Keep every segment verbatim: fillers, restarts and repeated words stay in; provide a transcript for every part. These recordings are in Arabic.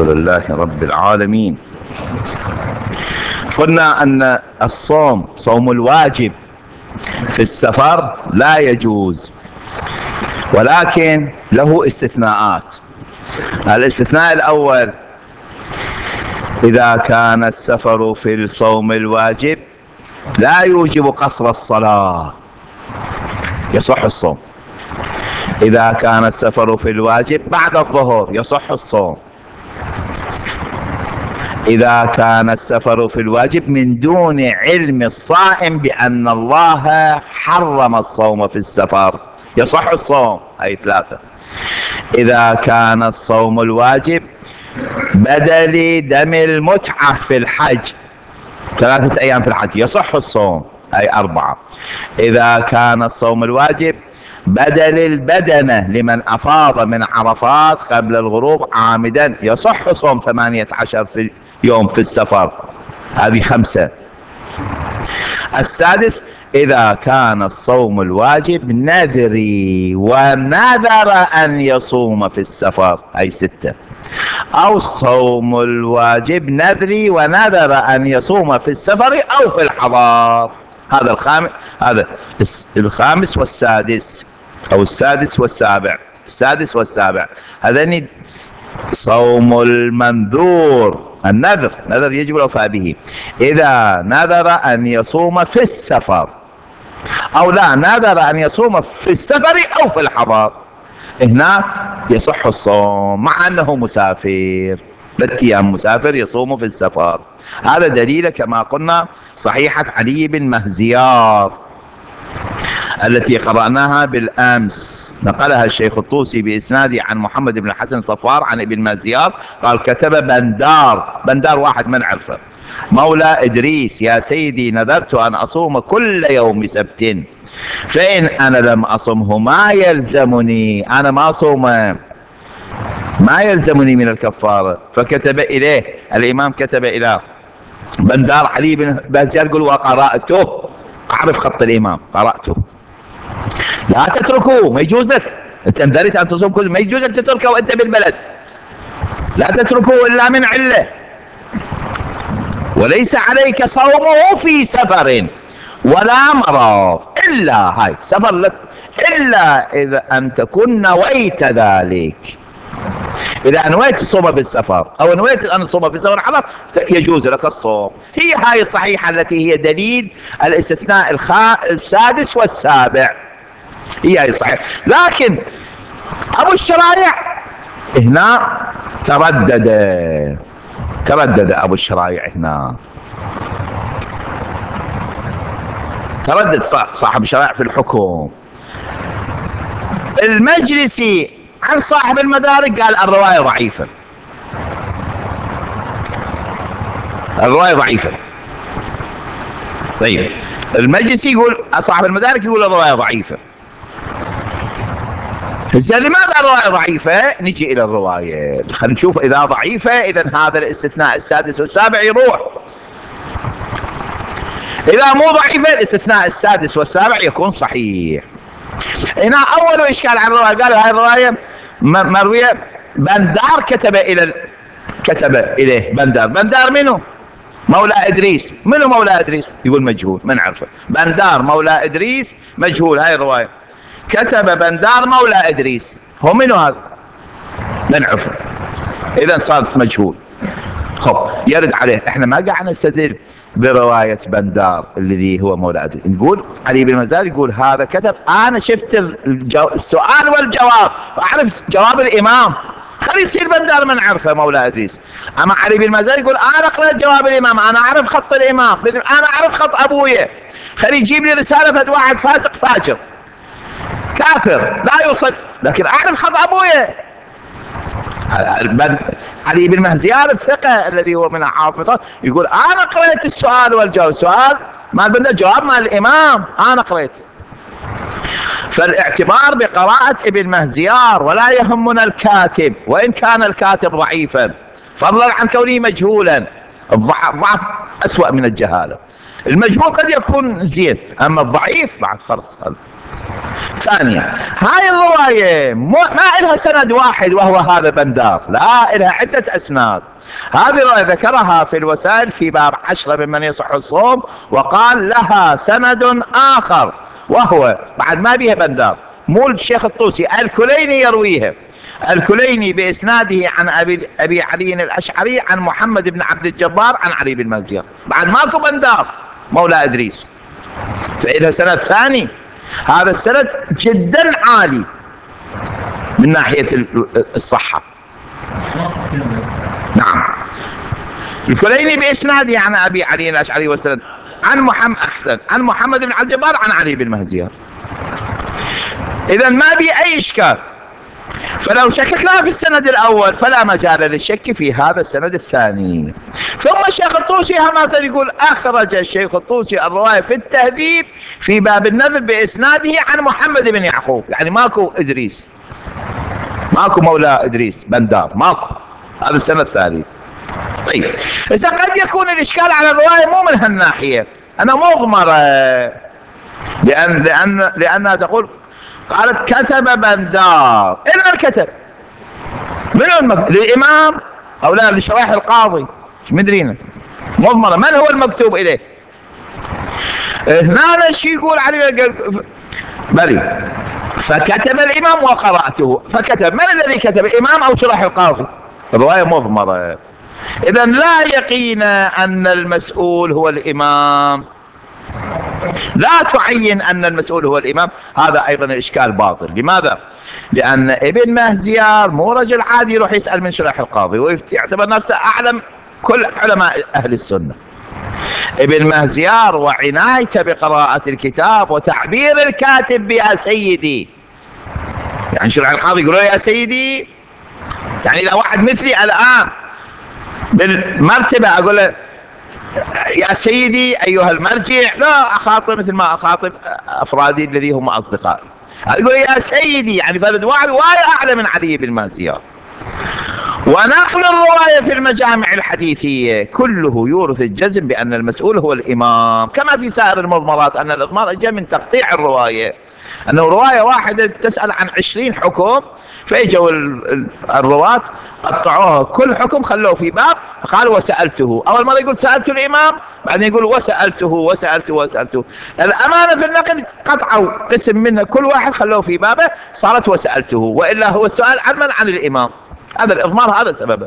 لله رب العالمين. قلنا أن الصوم صوم الواجب في السفر لا يجوز، ولكن له استثناءات. الاستثناء الأول: إذا كان السفر في الصوم الواجب لا يوجب قصر الصلاة يصح الصوم. إذا كان السفر في الواجب بعد الظهر يصح الصوم. إذا كان السفر في الواجب من دون علم الصائم بأن الله حرم الصوم في السفر يصح الصوم. أي ثلاثة. إذا كان الصوم الواجب بدل دم المتعة في الحج، ثلاثة أيام في الحج، يصح الصوم. أي أربعة. إذا كان الصوم الواجب بدل البدنة لمن أفاض من عرفات قبل الغروب عامدا يصح صوم ثمانية عشر في يوم في السفر. هذه خمسة. السادس: إذا كان الصوم الواجب نذري ونذر أن يصوم في السفر. أي ستة. أو الصوم الواجب نذري ونذر أن يصوم في السفر أو في الحضار. هذا الخامس. هذا الخامس والسادس، أو السادس والسابع. السادس والسابع هذين صوم المنذور. النذر نذر يجب الوفاء به إذا نذر أن يصوم في السفر، أو لا نذر أن يصوم في السفر أو في الحضار. هنا يصح الصوم مع أنه مسافر، ثلاثة أيام مسافر يصوم في السفر. هذا دليل كما قلنا صحيحة علي بن مهزيار التي قرأناها بالأمس، نقلها الشيخ الطوسي بإسناده عن محمد بن الحسن صفار عن ابن مهزيار قال: كتب بندار، بندار واحد من عرفه، مولى إدريس: يا سيدي نذرت أن أصوم كل يوم سبت، فإن أنا لم أصمه ما يلزمني، أنا ما أصوم ما يلزمني من الكفارة. فكتب إليه الإمام، كتب إلى بندار علي بن مهزيار يقول: وقرأته، أعرف خط الإمام، قرأته. لا تتركوه، ما يجوز لك، أنت نذرت أن تصوم كل، ما يجوز لك تتركه وأنت بالبلد. لا تتركوه إلا من علة، وليس عليك صومه في سفر ولا مرض، إلا هاي سفر لك، إلا إذا أن تكون نويت ذلك. إذا نويت الصوم في السفر أو نويت أن تصوم في السفر حضر يجوز لك الصوم. هي هاي الصحيحة التي هي دليل الاستثناء الخا... السادس والسابع. هي هاي الصحيحة. لكن أبو الشرايع هنا تردد تردد أبو الشرايع هنا تردد صاحب الشرايع في الحكم. المجلسي عن صاحب المدارك قال الرواية ضعيفة، الرواية ضعيفة. طيب المجلسي يقول، صاحب المدارك يقول الرواية ضعيفة. إذا لماذا الرواية ضعيفة؟ نجي إلى الرواية، خلينا نشوف إذا ضعيفة إذا هذا الاستثناء السادس والسابع يروح. إذا مو ضعيفة الاستثناء السادس والسابع يكون صحيح. هنا أول إشكال على الرواية، قالوا هاي الرواية مروية بندار، كتب إلى ال... كتب إليه بندار. بندار منه؟ مولى إدريس. منه مولى إدريس؟ يقول مجهول، ما نعرفه. بندار مولى إدريس مجهول. هاي الرواية كتب بندار مولى إدريس، هو منه هذا؟ ما نعرفه، إذا صارت مجهول. خب يرد عليه، احنا ما قاعد نستدل برواية بندار الذي هو مولى إدريس، نقول علي بن مهزيار يقول هذا كتب، انا شفت الجو... السؤال والجواب، وعرفت جواب الامام، خلي يصير بندار من عرفه مولى إدريس. اما علي بن مهزيار يقول انا قرأت جواب الامام، انا اعرف خط الامام، انا اعرف خط ابويا، خلي يجيب لي رسالة فد واحد فاسق فاجر كافر لا يوصل، لكن اعرف خط ابويا. علي بن مهزيار الثقة الذي هو من الحافظة يقول أنا قرأت السؤال والجواب، السؤال ما البندر، جواب مال الإمام، أنا قرأت. فالاعتبار بقراءة ابن مهزيار، ولا يهمنا الكاتب وإن كان الكاتب ضعيفا، فضلا عن كونه مجهولا. الضعف أسوأ من الجهالة. المجهول قد يكون زين، أما الضعيف بعد خلص. ثانيا، هاي الرواية ما لها سند واحد وهو هذا بندار، لا، لها عدة أسناد. هذه الرواية ذكرها في الوسائل في باب عشرة ممن يصح الصوم، وقال لها سند آخر وهو بعد ما بيها بندار، مو الشيخ الطوسي، الكليني يرويها، الكليني بإسناده عن أبي, أبي علي الأشعري عن محمد بن عبد الجبار عن علي بن مازيار، بعد ماكو بندار مولى إدريس، فإلها سند ثاني. هذا السند جدا عالي من ناحية الصحة. نعم، الكليني بإسناده عن أبي علي الأشعري والسند عن محمد أحسن عن محمد بن عبد الجبار عن علي بن مهزيار. إذا ما بي أي إشكال، فلو شككنا في السند الأول فلا مجال للشك في هذا السند الثاني. ثم الشيخ الطوسي همة يقول أخرج الشيخ الطوسي الرواية في التهذيب في باب النذر بإسناده عن محمد بن يعقوب، يعني ماكو إدريس، ماكو مولى إدريس بندار، ماكو، هذا السند الثاني. طيب، إذا قد يكون الإشكال على الرواية مو من هالناحية، أنا مضمرة، لأن لأن لأنها تقول قالت كتب بندار، إلا الكتب من المكتوب للإمام أو لا لشرائح القاضي، مش مدرينا، مضمرة من هو المكتوب إليه. هنا الشيء يقول علي بلي فكتب الإمام وقرأته، فكتب من الذي كتب، الإمام أو شرائح القاضي؟ الرواية مضمرة. إذا لا يقين أن المسؤول هو الإمام، لا تعين أن المسؤول هو الإمام، هذا أيضا الإشكال باطل. لماذا؟ لأن ابن مهزيار مو رجل عادي يروح يسأل من شرائح القاضي ويعتبر نفسه أعلم كل علماء أهل السنة. ابن مهزيار وعنايته بقراءة الكتاب وتعبير الكاتب بيا سيدي، يعني شرائح القاضي يقولوا يا سيدي، يعني إذا واحد مثلي الآن بالمرتبة أقول له يا سيدي أيها المرجع، لا أخاطب مثل ما أخاطب أفرادي الذي هم أصدقائي، أقول يا سيدي، يعني فرد واحد وايد أعلى من علي بن مازيار. ونقل الرواية في المجامع الحديثية كله يورث الجزم بأن المسؤول هو الإمام، كما في سائر المضمرات أن الإضمار جاء من تقطيع الرواية، أنه رواية واحدة تسأل عن عشرين حكم، فإجوا الرواة قطعوها كل حكم خلوه في باب، قال وسألته، أول مرة يقول سألت الإمام، بعدين يقول وسألته وسألته وسألته. الأمانة في النقل قطعوا قسم منه كل واحد خلوه في بابه، صارت وسألته، وإلا هو السؤال عن من؟ عن الإمام. هذا الإضمار، هذا سببه.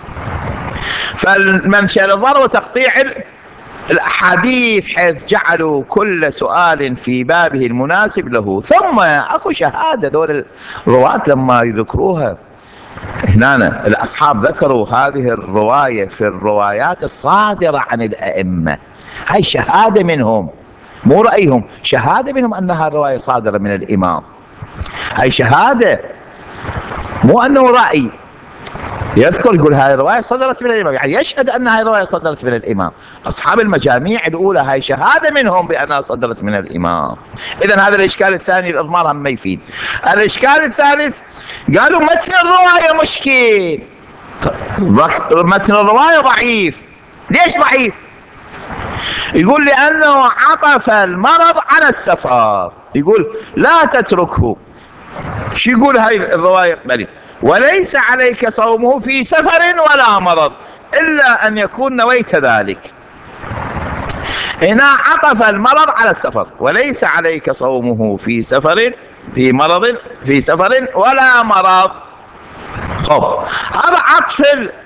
فالمنشأ الإضمار وتقطيع الأحاديث حيث جعلوا كل سؤال في بابه المناسب له. ثم أكو شهادة، دول الرواة لما يذكروها هنا الأصحاب ذكروا هذه الرواية في الروايات الصادرة عن الأئمة، هاي شهادة منهم، مو رأيهم، شهادة منهم أنها الرواية صادرة من الإمام، هاي شهادة، مو أنه رأي. يذكر يقول هاي الرواية صدرت من الإمام، يعني يشهد أن هاي الرواية صدرت من الإمام. أصحاب المجاميع الأولى هاي شهادة منهم بأنها صدرت من الإمام. إذن هذا الإشكال الثاني الإضمار هم ما يفيد. الإشكال الثالث قالوا متن الرواية مشكل، متن الرواية ضعيف. ليش ضعيف؟ يقول لأنه عطف المرض على السفر، يقول لا تتركه. شو يقول هاي الرواية؟ بلي وليس عليك صومه في سفر ولا مرض إلا أن يكون نويت ذلك. هنا عطف المرض على السفر، وليس عليك صومه في سفر في مرض في سفر ولا مرض. خب، هذا عطف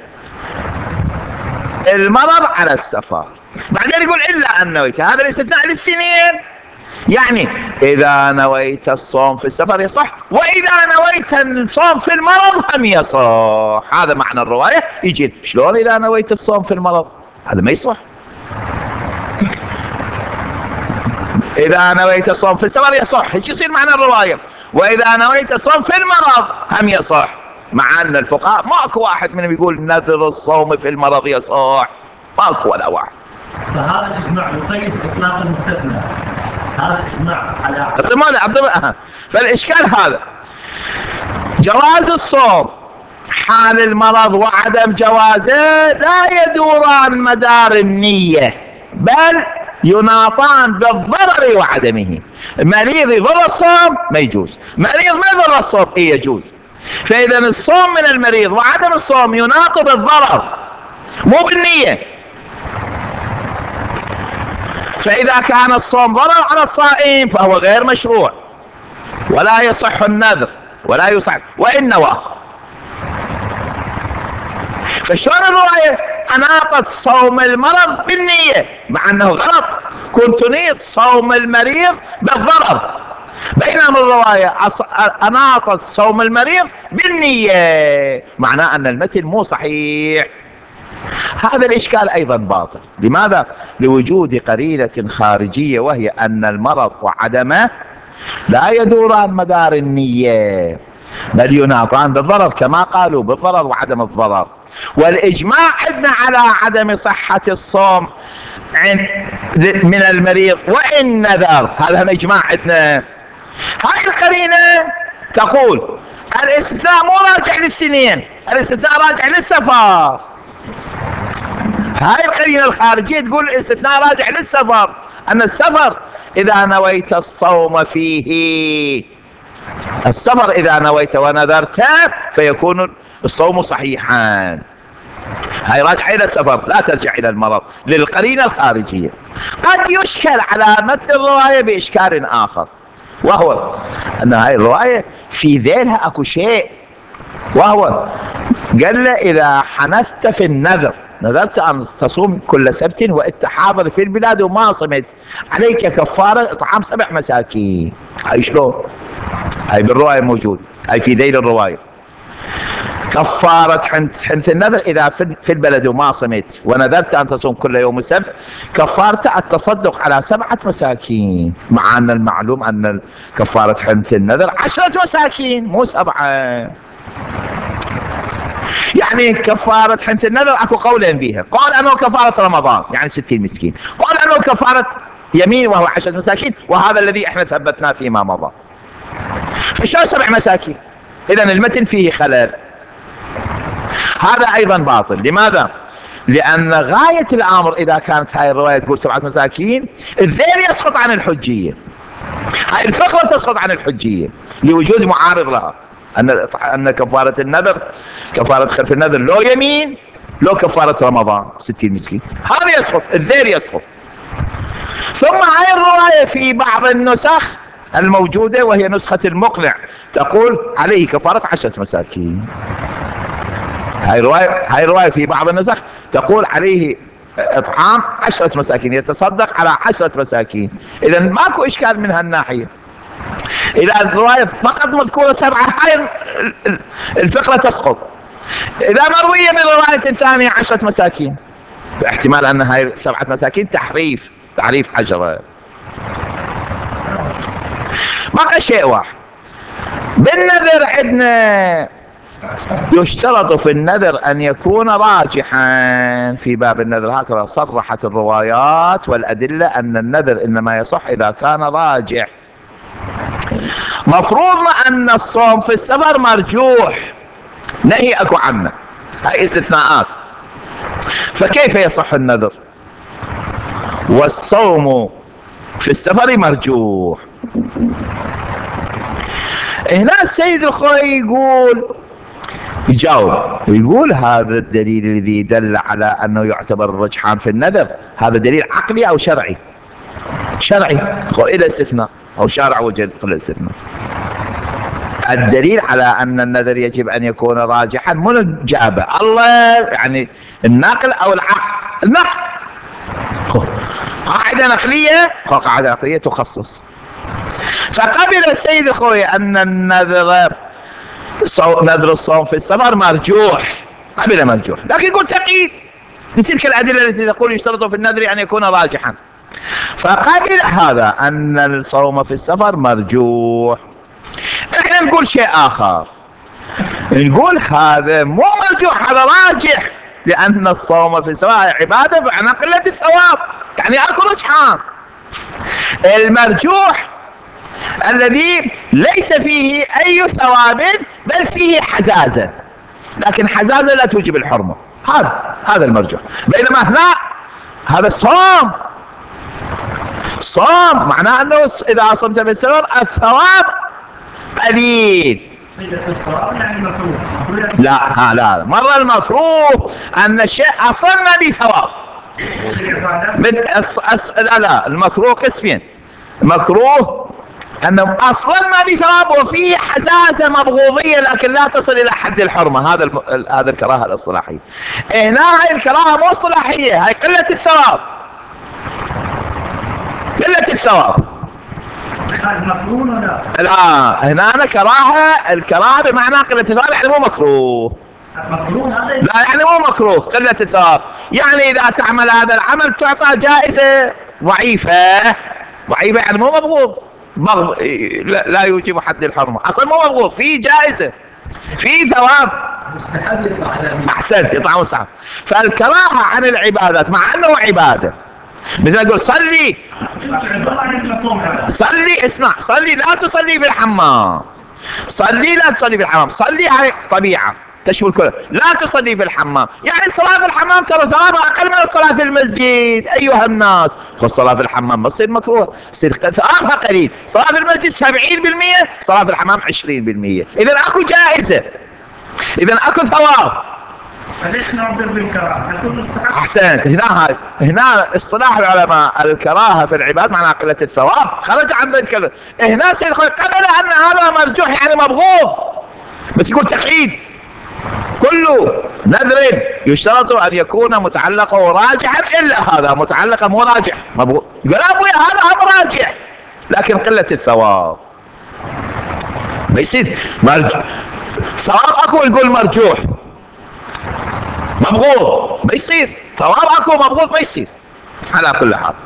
المرض على السفر، بعدين يقول إلا أن نويت، هذا الاستثناء للسنين، يعني إذا نويت الصوم في السفر يصح، وإذا نويت الصوم في المرض هم يصح. هذا معنى الرواية. يجي شلون إذا نويت الصوم في المرض؟ هذا ما يصح. إذا نويت الصوم في السفر يصح، ايش يصير معنى الرواية؟ وإذا نويت الصوم في المرض هم يصح، مع أن الفقهاء ماكو واحد منهم يقول نذر الصوم في المرض يصح، ماكو ولا واحد. فهذا الإجماع يقيد إطلاق المستثنى، هذا الإجماع على عبد. فالإشكال هذا جواز الصوم حال المرض وعدم جوازه لا يدوران مدار النية، بل يناطان بالضرر وعدمه. مريض يضر الصوم ما يجوز، مريض ما يضر الصوم إيه يجوز. فإذا الصوم من المريض وعدم الصوم يناط بالضرر مو بالنية. فإذا كان الصوم ضرر على الصائم فهو غير مشروع ولا يصح النذر ولا يصح وإن نوى. فشلون الرواية أناطت صوم المرض بالنية مع أنه غلط، كنت تنيط صوم المريض بالضرر، بينما الرواية أناطت صوم المريض بالنية، معناه أن المتن مو صحيح. هذا الإشكال أيضا باطل. لماذا؟ لوجود قرينة خارجية وهي أن المرض وعدمه لا يدوران مدار النية بل يناطان بالضرر كما قالوا بالضرر وعدم الضرر. والإجماع عندنا على عدم صحة الصوم من المريض وإن نذر، هذا هم إجماع عندنا. هاي القرينة تقول الاستثناء مو راجع للسنين، الاستثناء راجع للسفر. هاي القرينة الخارجية تقول الاستثناء راجع للسفر، أن السفر إذا نويت الصوم فيه، السفر إذا نويت ونذرت فيكون الصوم صحيحا. هاي راجعة إلى السفر لا ترجع إلى المرض للقرينة الخارجية. قد يشكل على متن الرواية بإشكال آخر، وهو أن هاي الرواية في ذيلها أكو شيء، وهو قال له إذا حنثت في النذر، نذرت أن تصوم كل سبت وأنت حاضر في البلاد وما صمت، عليك كفارة إطعام سبع مساكين. هاي شلون؟ هاي بالرواية موجود، هاي في ذيل الرواية. كفارة حنث النذر إذا في البلد وما صمت ونذرت أن تصوم كل يوم السبت، كفارة التصدق على سبعة مساكين، مع أن المعلوم أن كفارة حنث النذر عشرة مساكين مو سبعة. يعني كفارة حنث النذر اكو قولين بيها، قول انه كفارة رمضان يعني ستين مسكين، قول انه كفارة يمين وهو عشرة مساكين، وهذا الذي احنا ثبتناه فيما مضى. فشو سبع مساكين؟ اذا المتن فيه خلل. هذا ايضا باطل. لماذا؟ لان غاية الامر اذا كانت هاي الرواية تقول سبعة مساكين، الذيل يسقط عن الحجية، هاي الفقرة تسقط عن الحجية لوجود معارض لها، أن أن كفارة النذر كفارة خلف النذر لو يمين لو كفارة رمضان ستين مسكين، هذا يسقط، الذيل يسقط. ثم هاي الرواية في بعض النسخ الموجودة وهي نسخة المقنع تقول عليه كفارة عشرة مساكين. هاي الرواية هاي الرواية في بعض النسخ تقول عليه إطعام عشرة مساكين، يتصدق على عشرة مساكين. إذا ماكو إشكال من هالناحية. إذا الرواية فقط مذكورة سبعة هاي الفقرة تسقط. إذا مروية من رواية ثانية عشرة مساكين، باحتمال أن هاي سبعة مساكين تحريف تعريف عشرة. بقى شيء واحد بالنذر، عندنا يشترط في النذر أن يكون راجحا في باب النذر، هكذا صرحت الروايات والأدلة أن النذر إنما يصح إذا كان راجح. مفروض أن الصوم في السفر مرجوح، نهي أكو عنه، هاي استثناءات. فكيف يصح النذر والصوم في السفر مرجوح؟ هنا السيد الخوئي يقول يجاوب ويقول هذا الدليل الذي دل على أنه يعتبر الرجحان في النذر هذا دليل عقلي أو شرعي؟ شرعي، إلى استثناء أو شارع وجه الاستثناء. الدليل على أن النذر يجب أن يكون راجحا من جابه؟ الله، يعني النقل أو العقل؟ النقل. قاعدة نقلية، قاعدة نقلية تخصص. فقبل السيد الخوئي أن النذر نذر الصوم في السفر مرجوح، قبل مرجوح، لكن يقول تقييد لتلك الأدلة التي تقول يشترط في النذر أن يكون راجحا. فقبل هذا أن الصوم في السفر مرجوح. احنا نقول شيء آخر، نقول هذا مو مرجوح، هذا راجح، لأن الصوم في السفر عبادة معنى قلة الثواب، يعني أكو رجحان. المرجوح الذي ليس فيه أي ثواب بل فيه حزازة، لكن حزازة لا توجب الحرمة، هذا هذا المرجوح. بينما هنا هذا الصوم صوم معناه أنه إذا صمت في السفر الثواب قليل. لا ها لا مرة المكروه أن الشيء أصلا ما به ثواب. أص... أص... لا لا المكروه قسمين. مكروه أنه أصلا ما به ثواب وفيه حزازة مبغوضية لكن لا تصل إلى حد الحرمة. هذا الم... هذا الكراهة الاصطلاحية. هنا هاي الكراهة مو اصطلاحية، هاي قلة الثواب، قلة الثواب. لا هنا أنا كراهة، الكراهة بمعنى قلة الثواب يعني مو مكروه. لا يعني مو مكروه، قلة الثواب. يعني إذا تعمل هذا العمل تعطى جائزة ضعيفة. ضعيفة يعني مو مبغوض، بغض لا, لا يوجب حد الحرمة، أصلا مو مبغوض، في جائزة في ثواب. أحسنت، يطعم مستحب. فالكراهة عن العبادات مع أنه عبادة، مثل أقول صلي صلي اسمع صلي لا تصلي في الحمام، صلي لا تصلي في الحمام، صلي على طبيعة تشمل كله، لا تصلي في الحمام. يعني الصلاة في الحمام ترى ثوابها أقل من الصلاة في المسجد أيها الناس. والصلاة في الحمام ما تصير مكروه، تصير ثوابها قليل. صلاة في المسجد سبعين بالمئة، صلاة في الحمام عشرين بالمئة. إذا أكو جائزة، إذا أكو ثواب. فليش نعبر بالكراهة؟ أحسنت. هنا هاي هنا اصطلاح العلماء الكراهة في العباد معناها قلة الثواب، خرج عن ذلك. هنا سيد قبل أن هذا مرجوح يعني مبغوض، بس يقول تقييد كله نذر يشترط أن يكون متعلقه راجحا إلا هذا متعلقا مو راجح مبغوض. يقول أبوي هذا هم راجح لكن قلة الثواب ما يصير. مرجوح ثواب أكو يقول مرجوح مبغوض ما يصير، ثواب اكو مبغوض ما يصير. على كل حال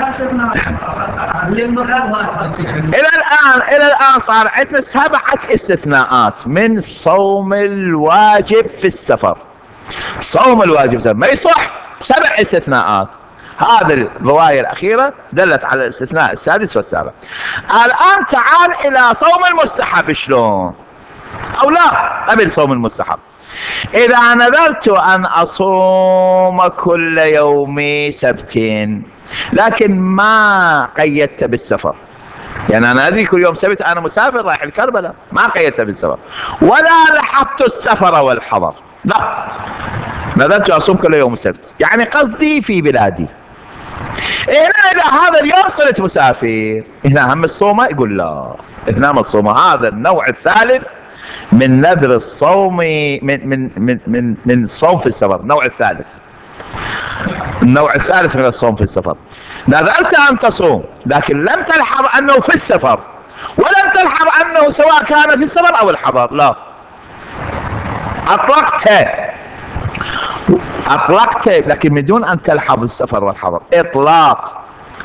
الى الان الى الان صار عندنا سبعة استثناءات من صوم الواجب في السفر. صوم الواجب في السفر ما يصح، سبع استثناءات. هذه الرواية الأخيرة دلت على الاستثناء السادس والسابع. الآن تعال إلى صوم المستحب شلون، أو لا قبل صوم المستحب. إذا نذرت أن أصوم كل يوم سبتين لكن ما قيدت بالسفر، يعني أنا أدري كل يوم سبت أنا مسافر رايح الكربلاء، ما قيدت بالسفر ولا لحقت السفر والحضر، لا نذرت أصوم كل يوم سبت يعني قصدي في بلادي. هنا إذا هذا اليوم صرت مسافر، هنا هم الصومة يقول لا، هنا ما الصومة. هذا النوع الثالث من نذر الصوم من من من من من الصوم في السفر. النوع الثالث النوع الثالث من الصوم في السفر. نذرت أن تصوم لكن لم تلحظ أنه في السفر، ولم تلحظ أنه سواء كان في السفر أو الحضر، لا أطلقت أطلقت لكن من دون أن تلحظ السفر والحضر، إطلاق.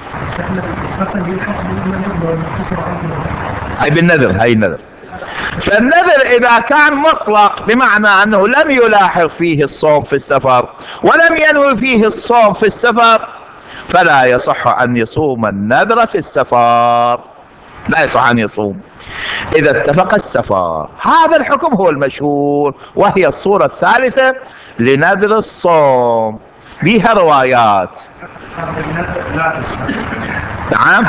هاي بالنذر، هاي النذر. فالنذر إذا كان مطلق بمعنى أنه لم يلاحظ فيه الصوم في السفر ولم ينوي فيه الصوم في السفر فلا يصح أن يصوم النذر في السفر، لا يصح أن يصوم إذا اتفق السفر. هذا الحكم هو المشهور، وهي الصورة الثالثة لنذر الصوم، بها روايات. نعم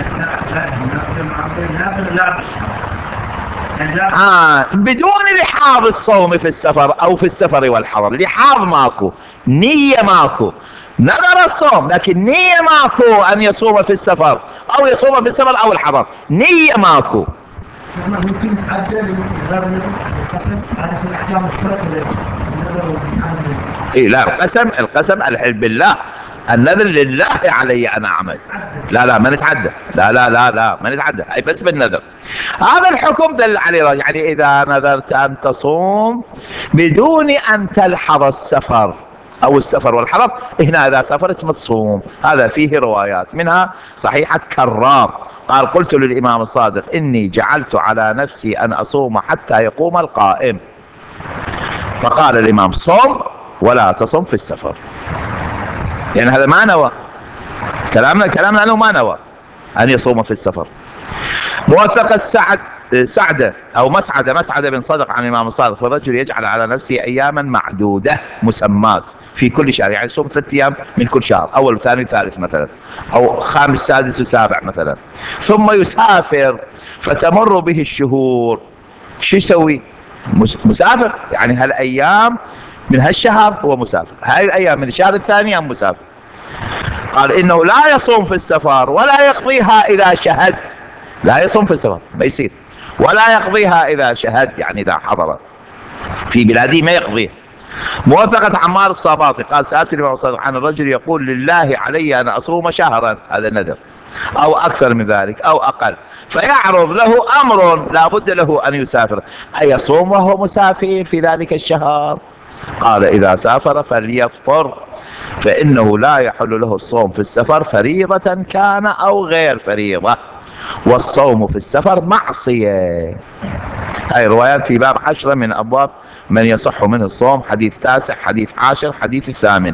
آه بدون لحاظ الصوم في السفر أو في السفر والحضر. لحاظ ماكو، نية ماكو، نذر الصوم لكن نية ماكو أن يصوم في السفر أو يصوم في السفر أو الحضر، نية ماكو. ممكن تعدل القسم على الأحكام الشرعية. إيه لا، القسم القسم الحلف بالله، النذر لله علي أنا أعمل. لا لا ما نتعدى، لا لا لا لا ما نتعدى، أي بس بالنذر. هذا الحكم دل عليه، يعني إذا نذرت أن تصوم بدون أن تلحظ السفر أو السفر والحضر، هنا إذا سافرت ما تصوم. هذا فيه روايات، منها صحيحة كرار قال قلت للإمام الصادق إني جعلت على نفسي أن أصوم حتى يقوم القائم، فقال الإمام صوم ولا تصم في السفر. يعني هذا ما نوى، كلامنا كلامنا أنه ما نوى أن يصوم في السفر. موثق السعد سعدة أو مسعدة مسعدة بن صدق عن الإمام الصادق، فالرجل يجعل على نفسه أياما معدودة مسمات في كل شهر، يعني يصوم ثلاثة أيام من كل شهر، أول وثاني وثالث مثلا، أو خامس سادس وسابع مثلا، ثم يسافر فتمر به الشهور. شو يسوي؟ مسافر، يعني هالأيام من هالشهر هو مسافر، هاي الأيام من الشهر الثاني هم مسافر. قال إنه لا يصوم في السفر ولا يقضيها إذا شهد، لا يصوم في السفر ما يصير، ولا يقضيها إذا شهد، يعني إذا حضر في بلاده ما يقضيها. موثقة عمار الصباطي قال سألت الإمام الصادق عن الرجل يقول لله علي أن أصوم شهرا، هذا النذر، أو أكثر من ذلك أو أقل، فيعرض له أمر لا بد له أن يسافر، أيصوم وهو مسافر في ذلك الشهر؟ قال إذا سافر فليفطر، فإنه لا يحل له الصوم في السفر فريضة كان أو غير فريضة، والصوم في السفر معصية. هاي روايات في باب عشرة من أبواب من يصح منه الصوم، حديث تاسع، حديث عاشر، حديث الثامن.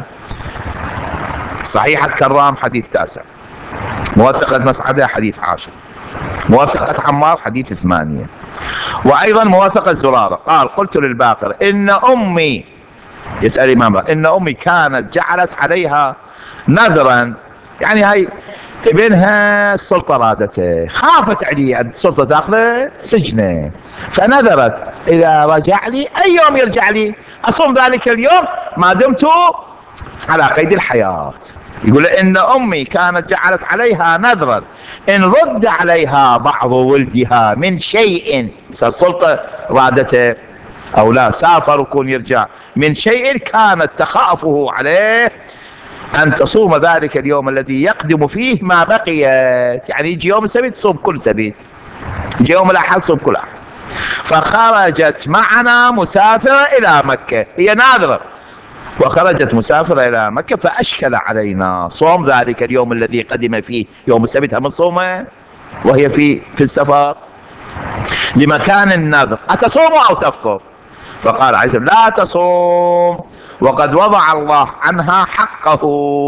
صحيحة كرام حديث تاسع، موثقة مسعدة حديث عاشر، موثقة عمار حديث ثمانية، وأيضا موثقة زرارة قال قلت للباقر إن أمي، يسأل الإمام إن أمي كانت جعلت عليها نذرا، يعني هاي ابنها السلطة رادته، خافت عليه السلطة تاخذه سجنه، فنذرت إذا رجع لي أي يوم يرجع لي أصوم ذلك اليوم ما دمت على قيد الحياة. يقول إن أمي كانت جعلت عليها نذرا إن رد عليها بعض ولدها من شيء، السلطة رادته أو لا سافر وكون يرجع من شيء كانت تخافه عليه أن تصوم ذلك اليوم الذي يقدم فيه ما بقيت، يعني يجي يوم السبت تصوم كل سبت، يجي يوم الأحد تصوم كل أحد. فخرجت معنا مسافرة إلى مكة، هي ناذرة وخرجت مسافرة إلى مكة، فأشكل علينا صوم ذلك اليوم الذي قدم فيه يوم السبت، هم صومه وهي في في السفر لمكان النذر، أتصوم أو تفطر؟ فقال عليه السلام لا تصوم وقد وضع الله عنها حقه،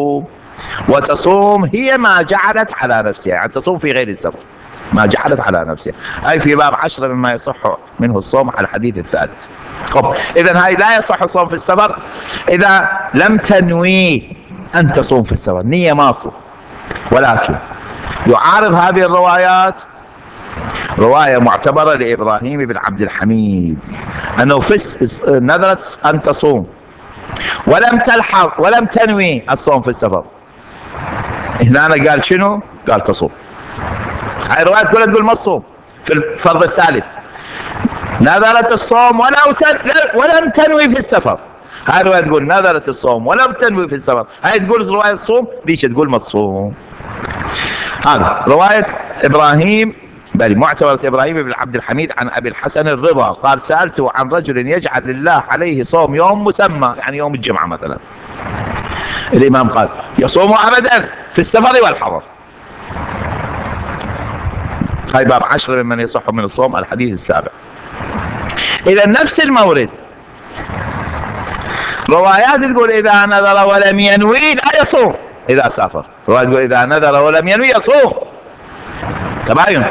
وتصوم هي ما جعلت على نفسها، يعني تصوم في غير السفر ما جعلت على نفسها، أي في باب عشرة مما يصح منه الصوم على الحديث الثالث. طب إذا هاي لا يصح الصوم في السفر إذا لم تنوي أن تصوم في السفر، نية ماكو. ولكن يعارض هذه الروايات رواية معتبرة لإبراهيم بن عبد الحميد أنه فس نذرت أن تصوم ولم تلحق ولم تنوي الصوم في السفر، هنا أنا قال شنو؟ قال تصوم. هاي الرواية كلها تقول ما تصوم في الفرض الثالث، نذرت الصوم ولو تن... ولم تنوي في السفر. هاي الرواية تقول نذرت الصوم ولم تنوي في السفر، هاي تقول رواية الصوم، ديش تقول ما تصوم. هذا رواية إبراهيم بل معتبرة إبراهيم بن عبد الحميد عن أبي الحسن الرضا قال سألته عن رجل يجعل لله عليه صوم يوم مسمى، يعني يوم الجمعة مثلا، الإمام قال يصوم أبدا في السفر والحضر. هاي باب عشرة ممن يصح من الصوم الحديث السابع. إذا نفس المورد روايات تقول إذا نذر ولم ينوي لا يصوم إذا سافر، روايات تقول إذا نذر ولم ينوي يصوم. تباين.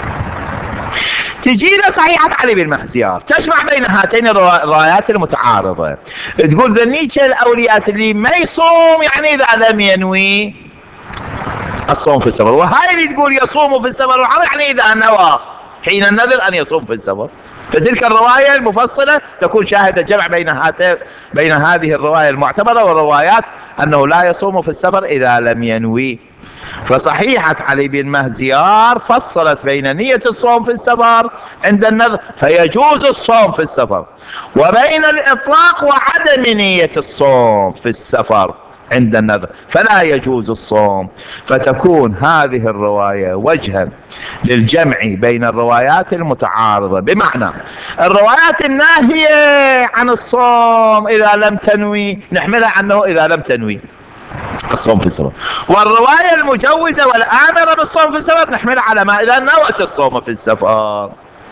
تجينا صحيحة علي بن مخزيار تجمع بين هاتين الروايات المتعارضة، تقول ذنيك الأوليات اللي ما يصوم يعني إذا لم ينوي الصوم في السفر، وهاي اللي تقول يصوم في السفر يعني إذا نوى حين النذر أن يصوم في السفر. فتلك الرواية المفصلة تكون شاهدة جمع بين هاتين بين هذه الرواية المعتبرة والروايات أنه لا يصوم في السفر إذا لم ينوي. فصحيحة علي بن مهزيار فصلت بين نية الصوم في السفر عند النذر فيجوز الصوم في السفر، وبين الإطلاق وعدم نية الصوم في السفر عند النذر فلا يجوز الصوم. فتكون هذه الرواية وجها للجمع بين الروايات المتعارضة، بمعنى الروايات الناهية عن الصوم إذا لم تنوي نحملها عنه إذا لم تنوي الصوم في السفر، والرواية المجوزة والآمرة بالصوم في السفر نحملها على ما إذا نوت الصوم في السفر.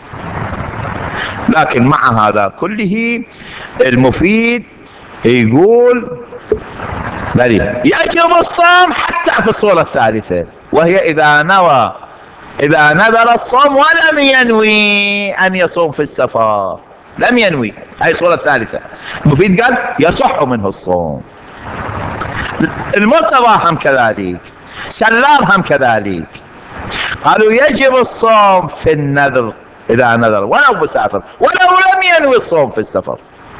لكن مع هذا كله المفيد يقول بل يجب الصوم حتى في الصورة الثالثة، وهي إذا نوى إذا نذر الصوم ولم ينوي أن يصوم في السفر، لم ينوي، هاي الصورة الثالثة. المفيد قال يصح منه الصوم. المرتضى هم كذلك، سلار هم كذلك، قالوا يجب الصوم في النذر إذا نذر ولو مسافر ولو لم ينوي الصوم في السفر.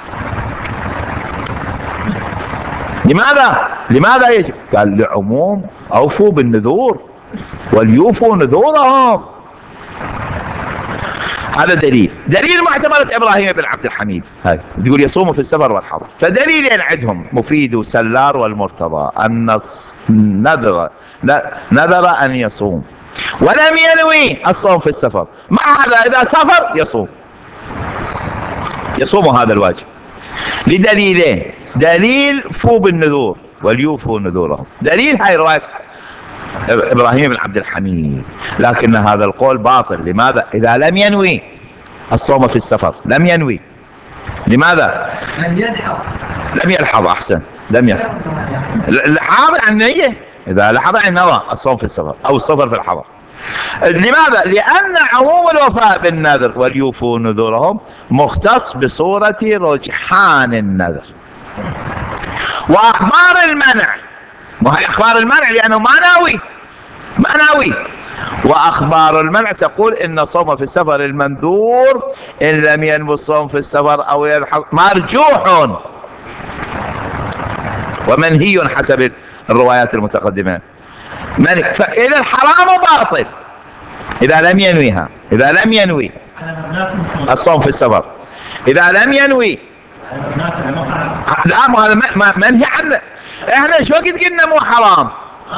لماذا؟ لماذا يجب؟ قال لعموم أوفوا بالنذور وليوفوا نذورهم. هذا دليل، دليل معتبرة إبراهيم بن عبد الحميد، هاي تقول يصوم في السفر والحضر. فدليلين عندهم مفيد وسلار والمرتضى أن نذر نذر أن يصوم ولم ينوي الصوم في السفر، مع هذا إذا سافر يصوم يصوم هذا الواجب لدليلين. دليل فو بالنذور وليوفوا نذورهم، دليل هاي رواية إبراهيم بن عبد الحميد، لكن هذا القول باطل. لماذا؟ إذا لم ينوي الصوم في السفر، لم ينوي. لماذا؟ لم يلحظ لم يلحظ أحسن، لم يلحظ الحاضر عن النية، إذا لحظ عن نوى الصوم في السفر أو السفر في الحضر. لماذا؟ لأن عموم الوفاء بالنذر وليوفوا نذورهم مختص بصورة رجحان النذر. وأخبار المنع، وهي أخبار المنع لأنه ما ناوي ما ناوي وأخبار المنع تقول إن الصوم في السفر المنذور إن لم ينوي الصوم في السفر أو يلحق مرجوح ومنهي حسب الروايات المتقدمة. فإذا الحرام باطل إذا لم ينويها، إذا لم ينوي الصوم في السفر، إذا لم ينوي لا هذا منهي عنه. احنا شو وقت قلنا مو حرام؟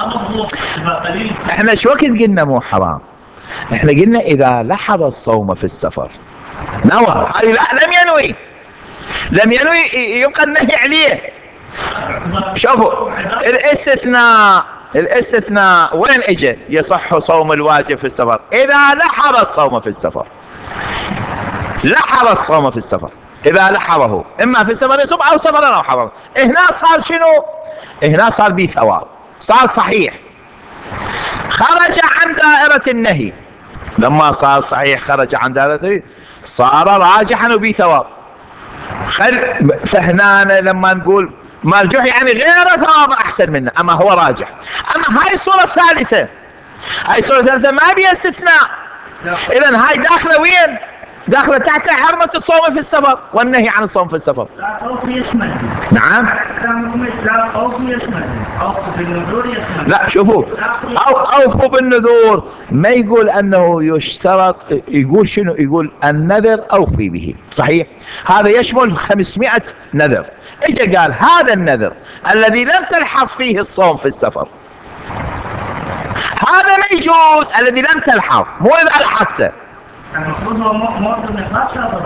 احنا شو وقت قلنا مو حرام؟ احنا قلنا اذا لحظ الصوم في السفر نوى، هذه لا لم ينوي، لم ينوي يبقى النهي عليه. شوفوا الاستثناء، الاستثناء وين اجى؟ يصح صوم الواجب في السفر اذا لحظ الصوم في السفر، لحظ الصوم في السفر، إذا لحظه إما في السفر يصوم أو سفر أو حضر. هنا صار شنو؟ هنا صار به ثواب، صار صحيح، خرج عن دائرة النهي. لما صار صحيح خرج عن دائرة النهي صار راجحا وبه ثواب. خل... فهنا لما نقول مرجوح يعني غير ثواب أحسن منه، أما هو راجح. أما هاي الصورة الثالثة، هاي الصورة الثالثة ما بها استثناء. إذن هاي داخلة وين؟ داخله تحت حرمة الصوم في السفر والنهي عن الصوم في السفر. لا أوفي يشمل. نعم. لا أوفي يشمل. أوفوا بالنذور يشمل. لا شوفوا، أو أوفوا بالنذور ما يقول أنه يشترط، يقول شنو؟ يقول النذر أوفي به، صحيح؟ هذا يشمل خمسمائة نذر. إجا قال هذا النذر الذي لم تلحظ فيه الصوم في السفر هذا ما يجوز، الذي لم تلحظ، مو إذا لحظته. المفروض هو موضوع النقاش هذا.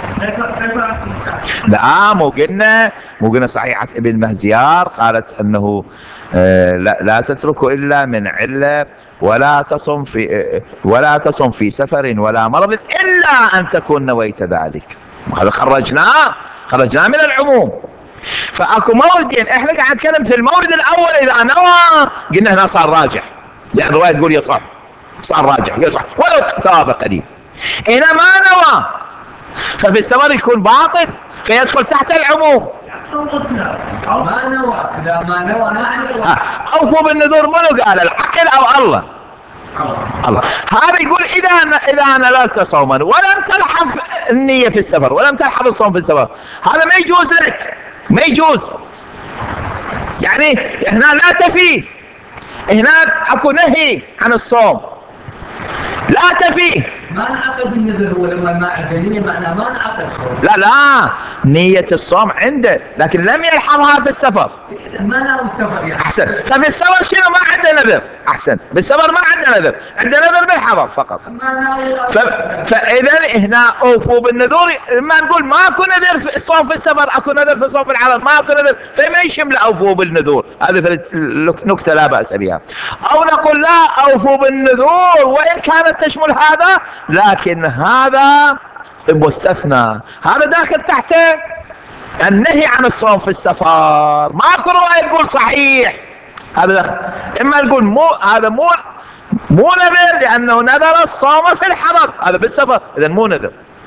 لا مو قلنا، مو قلنا صحيحة ابن مهزيار قالت انه آه لا, لا تترك الا من علة ولا تصم في آه ولا تصم في سفر ولا مرض الا ان تكون نويت ذلك. هذا خرجناه خرجناه من العموم. فاكو موردين، احنا قاعد نتكلم في المورد الاول اذا نوى قلنا هنا صار راجح، يعني الرواية تقول يصح، صار راجح يصح ولو ثواب قليل. هنا ما نوى ففي السفر يكون باطل فيدخل تحت العموم. ما نوى، إذا ما نوى ما عليه. أوفوا بالنذور منو قال؟ العقل أو الله؟ الله. هذا يقول إذا إذا نذرت صوما ولم تلحظ النية في السفر ولم تلحظ الصوم في السفر هذا ما يجوز لك، ما يجوز. يعني هنا لا تفي، هناك أكو نهي عن الصوم، لا تفي. ما انعقد النذر هو لما ما عقد معناه ما انعقد. لا لا نية الصوم عنده لكن لم يلحظها في السفر. ما ناوي السفر يعني. احسن. ففي السفر شنو؟ ما عنده نذر. احسن. بالسفر ما عنده نذر، عنده نذر بالحضر فقط. ما ناوي. ف... فاذا هنا اوفوا بالنذور، ما نقول ماكو نذر في الصوم في السفر، اكو نذر في الصوم في الحضر، ماكو نذر، فما يشمل اوفوا بالنذور. هذه نكته لا باس بها. او نقول لا اوفوا بالنذور وان كانت تشمل هذا لكن هذا مستثنى، هذا داخل تحت النهي عن الصوم في السفر. ماكو رواية تقول صحيح هذا داخل. اما نقول مو هذا مو مو نذر لأنه نذر الصوم في الحضر، هذا بالسفر، إذا مو نذر،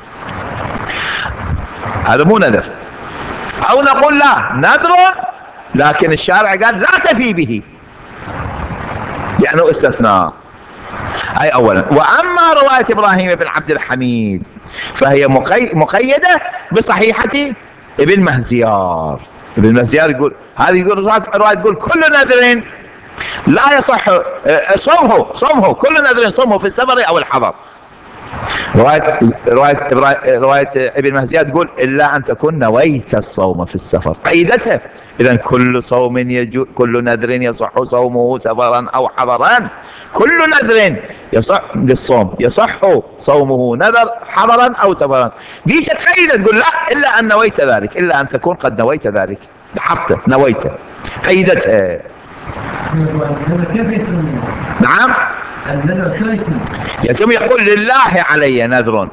هذا مو نذر. أو نقول لا، نذر لكن الشارع قال لا تفي به لأنه استثناء. أي أولا. وأما رواية إبراهيم بن عبد الحميد فهي مقيدة بصحيحة ابن مهزيار. ابن مهزيار يقول، هذه يقول رواية تقول كل نذر لا يصح صومه صومه كل نذر صومه في السفر أو الحضر. رواية رواية رواية ابن مهزيار تقول إلا أن تكون نويت الصوم في السفر، قيدتها. إذا كل صوم يجوز، كل نذر يصح صومه سفرا أو حضرا، كل نذر يصح للصوم يصح صومه نذر حضرا أو سفرا. دي تقيد تقول لا إلا أن نويت ذلك، إلا أن تكون قد نويت ذلك، حفظته نويت، قيدتها. نعم. النذر شو يتم؟ يتم يقول لله علي نذر،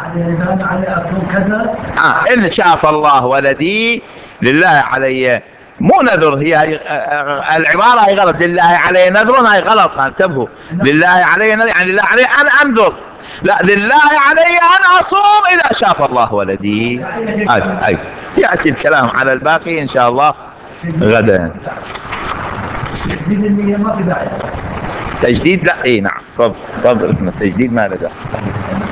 آه إن شاف الله ولدي لله علي، مو نذر. هي العبارة هي غلط، لله علي نذر هي غلط، انتبهوا. لله علي نذر يعني لله علي أن أنذر، لا، لله علي أن أصوم إذا شاف الله ولدي. أي أي يأتي الكلام على الباقي إن شاء الله غدا. تجديد لا، اي نعم، تفضل تفضل، التجديد ما له داعي.